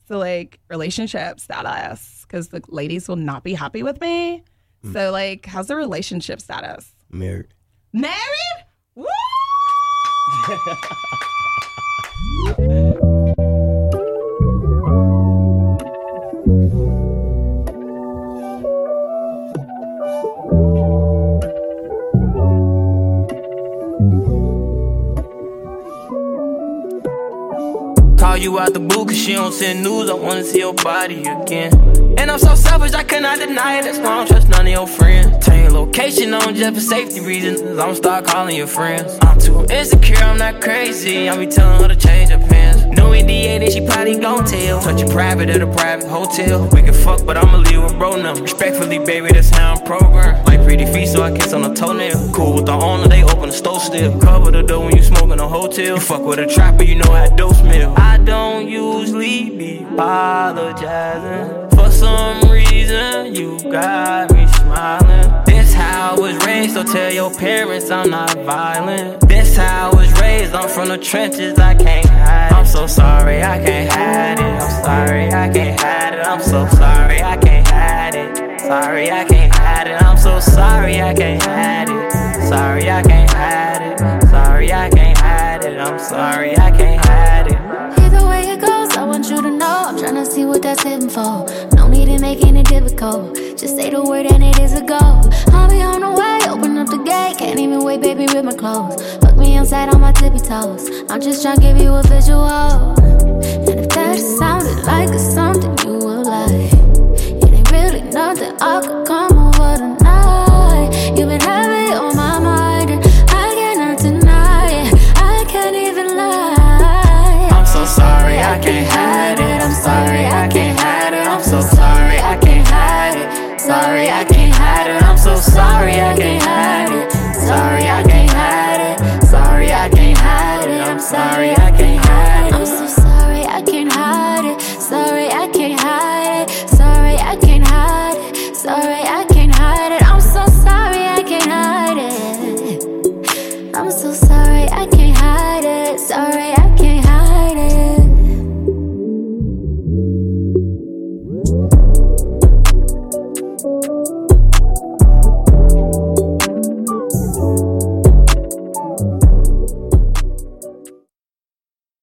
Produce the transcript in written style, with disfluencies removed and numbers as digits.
So, like, relationship status, because the ladies will not be happy with me. So, like, how's the relationship status? Married. Married? Woo! Call you out the blue cause she don't send news. I wanna see your body again. And I'm so selfish, I cannot deny it. That's why I don't trust none of your friends. Tell your location on just for safety reasons. I'ma start calling your friends. I'm too insecure, I'm not crazy. I'll be telling her to change her pants. No NDA, then she probably gon' tell. Touch it private at a private hotel. We can fuck, but I'ma leave with bro now. Respectfully, baby, that's how I'm programmed. Like pretty feet, so I kiss on the toenail. Cool with the owner, they open the store still. Cover the door when you smoke in a hotel. You fuck with a trapper, you know how dope smell. I don't usually be apologizing. For some reason, you got me smiling. This how I was raised, so tell your parents I'm not violent. This how I was raised, I'm from the trenches, I can't hide it. I'm so sorry, I can't hide it. I'm sorry, I can't hide it. I'm so sorry, I can't hide it. Sorry, I can't hide it. I'm so sorry, I can't hide it. Sorry, I can't hide it. Sorry, I can't hide it. I'm sorry, I can't hide it. Either way it goes, I want you to know I'm tryna see what that's hitting for. No need in making it difficult. Just say the word and it is a go. I'll be on the way, open up the gate. Can't even wait, baby, with my clothes. Fuck me inside on my tippy toes. I'm just tryna give you a visual. And